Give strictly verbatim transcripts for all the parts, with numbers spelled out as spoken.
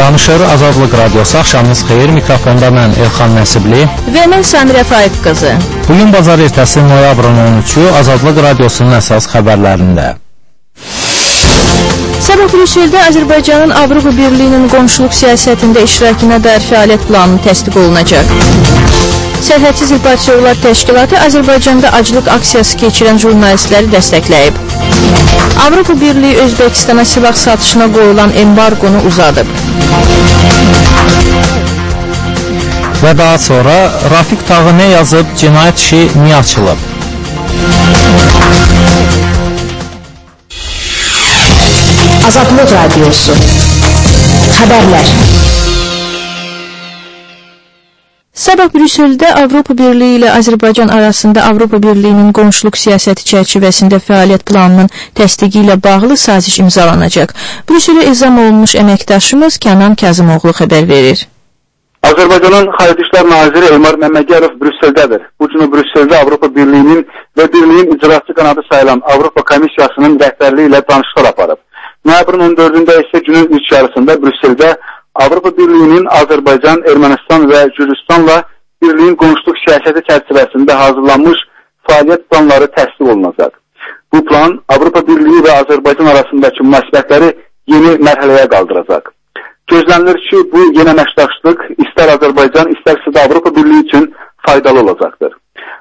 Danışır Azadlıq Radiosu. Axşamınız xeyir. Mikrofonda mən Elxan Nəsibli və mən Samirə Faiq qızı. Bugün bazar ertəsi noyabrın on üçü Azadlıq Radiosunun əsas xəbərlərində. Sabah Brüsseldə Azərbaycanın Avropa Birliyinin qonşuluq siyasətində iştirakına dair fəaliyyət planı təsdiq olunacaq. Sərhədsiz İpatçılar Təşkilatı Azərbaycanda aclıq aksiyası keçirən jurnalistləri dəstəkləyib. Avropa Birliyi Özbəkistana silah satışına qoyulan embargonu uzadıb. Və daha sonra Rafiq Tağı nə yazıb, cinayət işi niyə açılıb? Azadlıq Radiosu. Xəbərlər. Sabah Brüsseldə Avropa Birliyi ilə Azərbaycan arasında Avropa Birliyinin qonşuluq siyasəti çərçivəsində fəaliyyət planının təsdiqi ilə bağlı saziş imzalanacaq. Brüsselə izam olunmuş əməkdaşımız Kənan Kazımoğlu xəbər verir. Azərbaycanın Xarici İşlər Naziri Elmar Məmmədiyarov Brüsseldədir. Bu günü Brüsseldə Avropa Birliyinin və Birliyin icraçı qanadı sayılan Avropa Komissiyasının rəhbərliyi ilə danışıqlar aparıb. Noyabrın on dördündə isə günün ilk yarısında Brüsseldə Avropa Birliyinin Azərbaycan, Ermənistan və Gürcüstanla Birliyin qonşuluq siyasəti çərçivəsində hazırlanmış fəaliyyət planları təsdiq olunacaq. Bu plan Avropa Birliyi və Azərbaycan arasındakı münasibətləri yeni mərhələyə qaldıracaq. Gözlənilir ki, bu yeni əməkdaşlıq istər Azərbaycan, istərsə də Avropa Birliyi üçün faydalı olacaqdır.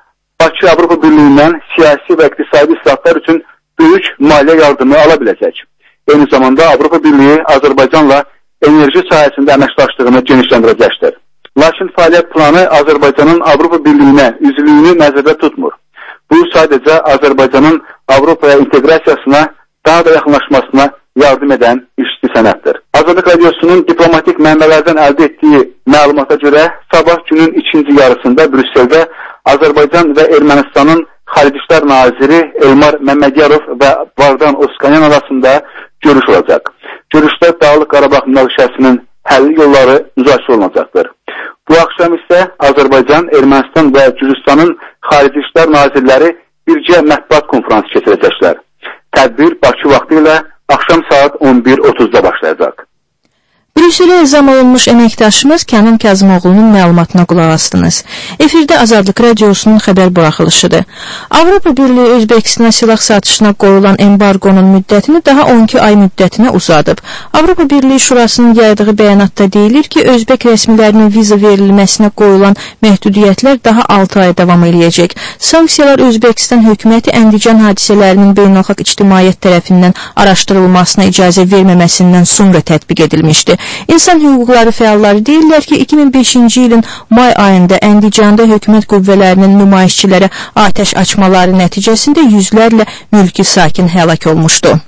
Bakı Avropa Birliyindən siyasi və iqtisadi islahatlar üçün böyük maliyyə yardımı ala biləcək. Eyni zamanda Avropa Birliyi Azərbaycanla enerji sahəsində əməkdaşlığını genişləndirəcəkdir. Lakin fəaliyyət planı Azərbaycanın Avropa Birliyinə üzvlüyünü nəzərdə tutmur. Bu sadəcə Azərbaycanın Avropaya inteqrasiyasına daha da yaxınlaşmasına yardım edən işçi sənətdir. Azadlıq Radiosunun diplomatik mənbələrdən əldə etdiyi məlumata görə sabah günün ikinci yarısında Brüsseldə Azərbaycan və Ermənistanın Xarici İşlər Naziri Elmar Məmmədiyarov və Vardan Oskanyan arasında görüş olacaq. Görüşdə Dağlıq Qarabağ münaqişəsinin həlli yolları müzakirə olunacaqdır. Bu axşam isə Azərbaycan, Ermənistan və Gürcüstanın Xarici İşlər Nazirləri birgə mətbuat konfransı keçirəcəklər. Tədbir Bakı vaxtı ilə axşam saat on bir otuzda başlayacaq. Brüsselə izam olunmuş əməkdaşımız Kənan Kazımoğlu'nun məlumatına qulaq astınız. Efirdə Azadlıq Radiosunun xəbər buraxılışıdır. Avropa Birliyi Özbəkistana silah satışına qoyulan embargonun müddətini daha on iki ay müddətinə uzadıb. Avropa Birliyi Şurasının yaydığı bəyanatda deyilir ki, Özbək rəsmilərinin viza verilməsinə qoyulan məhdudiyyətlər daha altı ay davam eləyəcək. Sanksiyalar Özbəkistan hökuməti Əndican hadisələrinin beynəlxalq ictimaiyyət tərəfindən araşdırılmasına icazə verməməsindən sonra tətbiq edilmişdi. İnsan hüquqları fəalları deyirlər ki, iki min beşinci ilin may ayında Əndicanda hökumət qüvvələrinin nümayişçilərə atəş açmaları nəticəsində yüzlərlə mülki sakin həlak olmuşdu.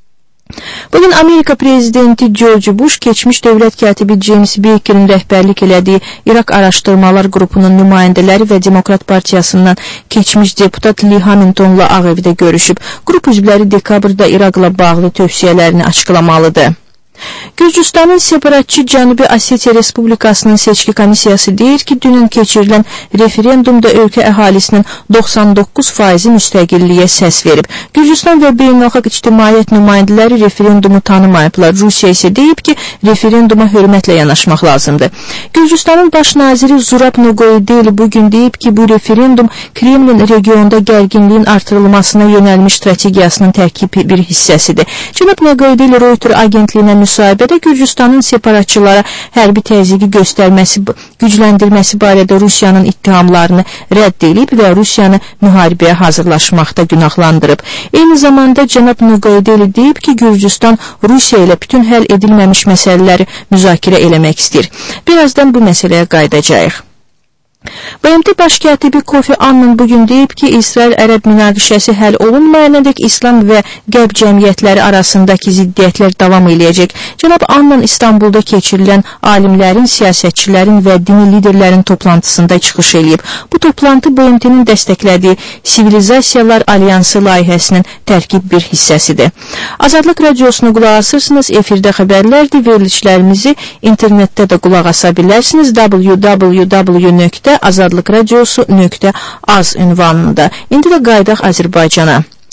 Bugün Amerika Prezidenti George Bush, keçmiş dövlət katibi James Baker'in rəhbərlik elədiyi İraq Araşdırmalar Qrupunun nümayəndələri və Demokrat Partiyasından keçmiş deputat Lee Hamilton'la Ağ Evdə görüşüb. Qrup üzvləri dekabrda İraqla bağlı tövsiyələrini açıqlamalıdır. Gürcüstanın separatçı Cənubi Osetiya Respublikasının seçki komissiyası deyir ki, dünən keçirilən referendumda ölkə əhalisinin doxsan doqquz faizi müstəqilliyə səs verib. Gürcüstan və beynəlxalq ictimaiyyət nümayəndələri referendumu tanımayıblar. Rusiya isə deyib ki, referenduma hörmətlə yanaşmaq lazımdır. Gürcüstanın baş naziri Zurab Nogoydeli bugün deyib ki, bu referendum Kremlin regionda gərginliyin artırılmasına yönəlmiş strategiyasının tərkibi bir hissəsidir. Cənab Nogoydeli Reuters agentliyinə müsahibədə Gürcüstanın separatçılara hərbi təzyiqi göstərməsi, gücləndirməsi barədə Rusiyanın ittihamlarını rədd edib və Rusiyanı müharibəyə hazırlaşmaqda günahlandırıb. Eyni zamanda cənab Nogoydeli deyib ki, Gürcüstan Rusiya ilə bütün həll edilməmiş məsələləri müzakirə eləmək istəyir. Birazdan bu məsələyə qayıdacağıq. B M T Baş katibi Kofi Annan bugün deyib ki, İsrail-Ərəb münaqişəsi həll olunmayana-dək İslam və Qərb cəmiyyətləri arasındakı ziddiyyətlər davam eləyəcək. Cənab Annan İstanbulda keçirilən alimlərin, siyasətçilərin və dini liderlərin toplantısında çıxış eləyib. Bu toplantı B M T-nin dəstəklədiyi Sivilizasiyalar Alyansı layihəsinin tərkib bir hissəsidir. Azadlıq Radiosunu qulaq asırsınız, efirdə xəbərlərdir, verilişlərimizi internetdə də qulaq asa bilərsiniz. w w w nöqtə azadlıqradiosu nöqtə az ünvanında. İndi də qaydaq Azərbaycana.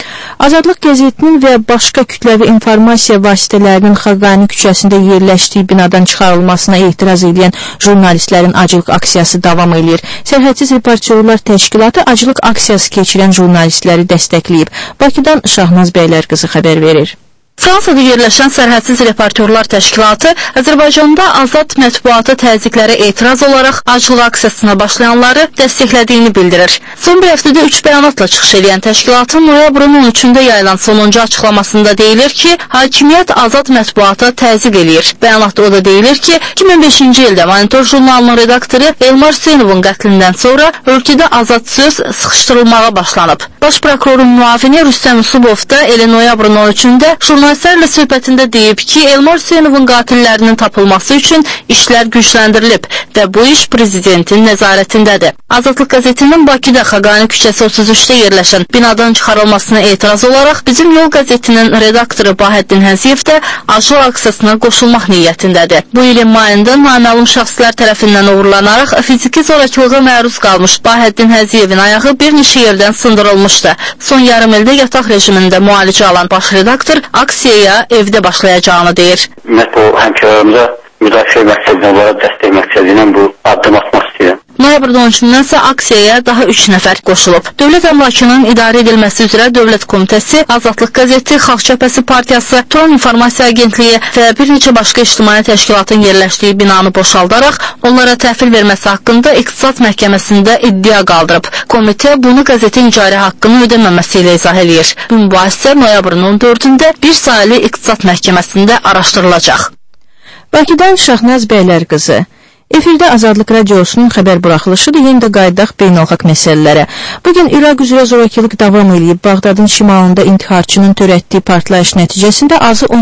Azadlıq qəzetinin və başqa kütləvi informasiya vasitələrinin Xaqani küçəsində yerləşdiyi binadan çıxarılmasına etiraz edən jurnalistlərin acılıq aksiyası davam edir. Sərhədsiz Reportyorlar Təşkilatı acılıq aksiyası keçirən jurnalistləri dəstəkləyib. Bakıdan Şahnaz Bəylərqızı xəbər verir. Fransada yerləşən Sərhədsiz Reportyorlar Təşkilatı Azərbaycanda azad mətbuata təzyiqlərə etiraz olaraq acılıq aksiyasına başlayanları dəstəklədiyini bildirir. Son bir həftədə üç bəyanatla çıxış edən təşkilatın noyabrın on üçündə yayılan sonuncu açıqlamasında deyilir ki, hakimiyyət azad mətbuata təzyiq eləyir. Bəyanatda o da deyilir ki, iki min beşinci ildə Monitor jurnalının redaktoru Elmar Hüseynovun qətlindən sonra ölkədə azad söz sıxışdırılmağa başlanıb. Baş prokurorun müavini Rüstəm Yusubov da elə noyabrın on üçündə jurnalistlərlə söhbətində deyib ki, Elmar Hüseynovun qatillərinin tapılması üçün işlər gücləndirilib və bu iş prezidentin nəzarətindədir. Azadlıq qəzetinin Bakıda Xaqani küçəsi otuz üçdə yerləşən binadan çıxarılmasına etiraz olaraq Bizim Yol qəzetinin redaktoru Bahəddin Həziyev də acılıq aksiyasına qoşulmaq niyyətindədir. Bu ilin mayında naməlum şəxslər tərəfindən uğurlanaraq fiziki zorakılığa məruz qalmış Bahəddin Həziyevin ayağı bir neçə yerdən sındırılmışdı. Son yarım ildə yataq rejimində müalicə alan baş redaktor aksiyaya evdə başlayacağını deyir. Ümumiyyətlə o həmkarlarımıza müdafiə məqsədinə, onlara dəstək məqsədinə bu addım atmaq istəyirəm. Noyabrın on üçündən isə aksiyaya daha üç nəfər qoşulub. Dövlət əmlakının idarə edilməsi üzrə Dövlət Komitəsi, Azadlıq qəzeti, Xalq Cəbhəsi Partiyası, Turan İnformasiya Agentliyi və bir neçə başqa ictimai təşkilatın yerləşdiyi binanı boşaldaraq onlara təhvil verməsi haqqında İqtisad Məhkəməsində iddia qaldırıb. Komitə bunu qəzetin icari haqqını ödəməməsi ilə izah eləyir. Bu mübahisə noyabrın on dördündə bir sayılı İqtisad Məhkəməsində araşdırılacaq. Bakıdan Şahnaz Bəylərqızı. Efirdə Azadlıq Radiosunun xəbər buraxılışıdır. Yenə də qayıdaq beynəlxalq məsələlərə. Bugün İraq üzrə zorakılıq davam edib. Bağdadın şimalında intiharçının törətdiyi partlayış nəticəsində azı